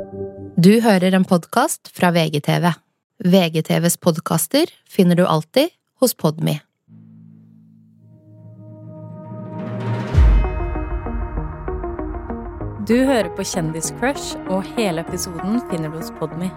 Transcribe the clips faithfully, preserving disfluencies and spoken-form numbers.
Du hører en podcast fra V G T V. V G T Vs podcaster finner du alltid hos Podme. Du hører på Kjendiscrush, og hele episoden finner du hos Podme.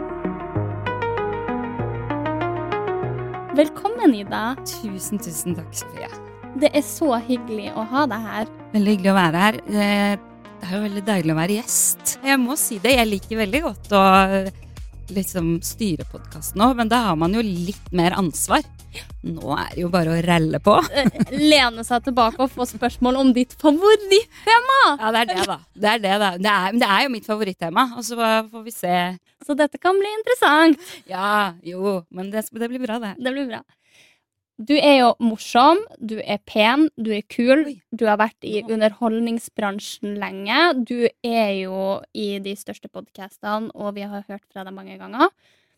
Velkommen, Ida. Tusen, tusen takk, Sofie. Det er så hyggelig å ha deg her. Veldig hyggelig å være her. Det er jo veldig deilig å være gjest. Jeg må si det, jeg liker veldig godt å liksom styre podcasten nå, men da har man jo litt mer ansvar. Nå er det jo bare å relle på. Lene seg tilbake og få spørsmål om ditt favorittema. Ja, det er det da. Det er det da. Det er, det er jo mitt favorittema, og så får vi se. Så dette kan bli interessant. Ja, jo, men det, det blir bra det. Det blir bra. Du er jo morsom, du er pen, du er kul, du har vært i underholdningsbransjen lenge, du er jo i de største podcastene, og vi har hørt fra deg mange ganger.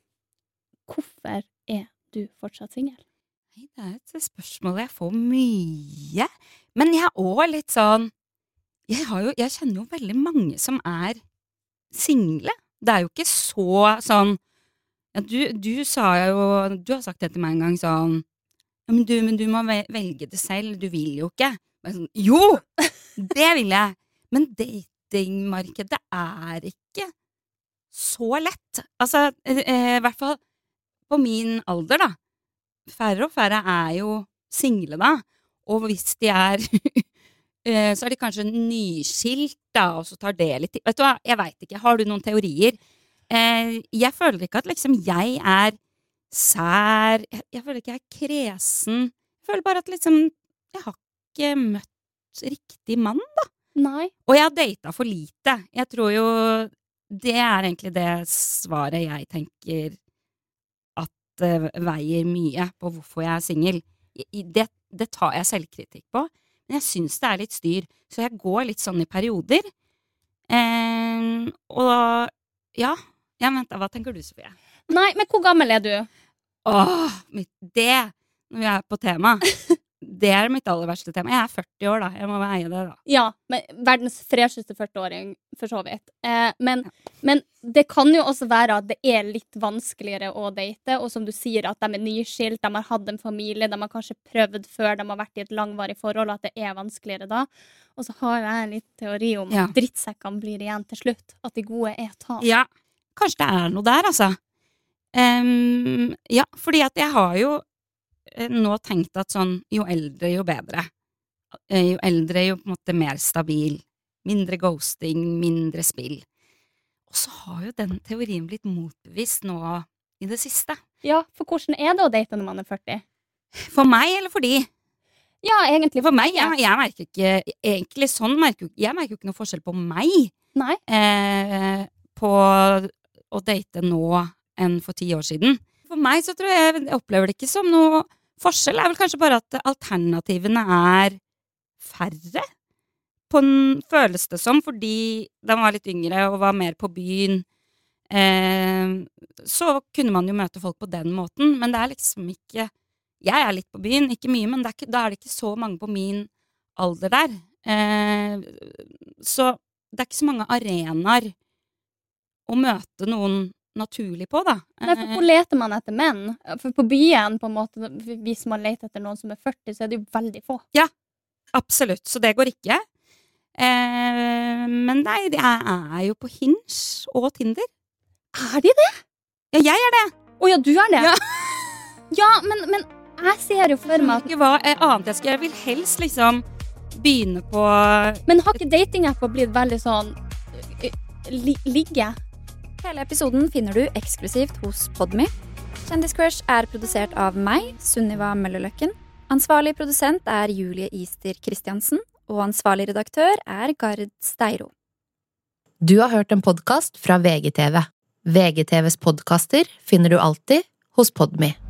Hvorfor er du fortsatt single? Det er et spørsmål jeg får mye, men jeg er også litt sånn, jeg, har jo, jeg kjenner jo veldig mange som er single. Det er jo ikke så sånn, ja, du, du sa jo, du har sagt det til meg en gang sånn, ja, men, du, men du må velge det selv, du vil jo ikke. Sånn, jo, det vil jeg, men datingmarkedet er ikke så lett. Altså, eh, i hvert fall på min alder da, færre og færre er jo single da, og hvis de er, så er de kanskje nyskilt da, og så tar det litt, vet du hva, jeg vet ikke, har du noen teorier? Eh, jeg føler ikke at liksom jeg er sær, jeg, jeg føler ikke jeg er kresen, jeg føler bare at liksom, jeg har ikke møtt riktig mann da. Nei. Og jeg har datet for lite. Jeg tror jo, det er egentlig det svaret jeg tenker at uh, veier mye på hvorfor jeg er single. Det, det tar jeg selvkritikk på, men jeg synes det er litt styr, så jeg går litt sånn i perioder. Eh, og ja, jeg venter, hva tenker du, Sofie? Nei, men hvor gammel er du? Åh, det, når vi er på tema, det er mitt aller verste tema. Jeg er førti år da, jeg må eie det da. Ja, men verdens fresheste førti-åring, for så vidt. Eh, men, men det kan jo også være at det er litt vanskeligere å date, og som du sier at de er nyskilt, de har hatt en familie, de har kanskje prøvd før, de har vært i et langvarig forhold, at det er vanskeligere da. Og så har jeg litt teori om ja. At drittsekkene blir igjen til slutt, at de gode er ta. Ja, kanskje det er noe der, altså. Um, ja, fordi at jeg har jo uh, nå tenkt at sånn, jo eldre jo bedre, uh, jo eldre jo på en måte mer stabil, mindre ghosting, mindre spill, og så har jo den teorien blitt motbevist nå i det siste. Ja, for hvordan er det å date når man er førti? For meg eller for de? Ja, egentlig for meg, jeg, jeg merker ikke egentlig sånn, merker, jeg merker jo ikke noe forskjell på meg. Nei. Uh, på å date nå enn for ti år siden. For meg så tror jeg, jeg opplever det ikke som noe forskjell, er vel kanskje bare at alternativene er færre. På en føles det som, fordi de var litt yngre og var mer på byen, eh, så kunne man jo møte folk på den måten, men det er liksom ikke, jeg er litt på byen, ikke mye, men det er ikke, da er det ikke så mange på min alder der. Eh, så det er ikke så mange arenaer å møte noen naturlig på da. Nei, for hvor leter man etter menn? For på byen, på en måte, hvis man leter etter noen som er førti, så er det jo veldig få. Ja, absolutt. Så det går ikke. Eh, men nei, det er, er jo på Hinge og Tinder. Er de det? Ja, jeg er det. Åja, du er det? Ja, ja men, men jeg ser jo for meg at... Ikke hva annet jeg skal, jeg vil helst liksom begynne på... Men har ikke dating-apper blitt veldig sånn li ligge? Hele episoden finner du eksklusivt hos Podme. Kjendiscrush er produsert av meg, Sunniva Møllerløkken. Ansvarlig produsent er Julie Ister Kristiansen, og ansvarlig redaktør er Gard Steiro. Du har hørt en podcast fra V G T V. V G T Vs podcaster finner du alltid hos Podme.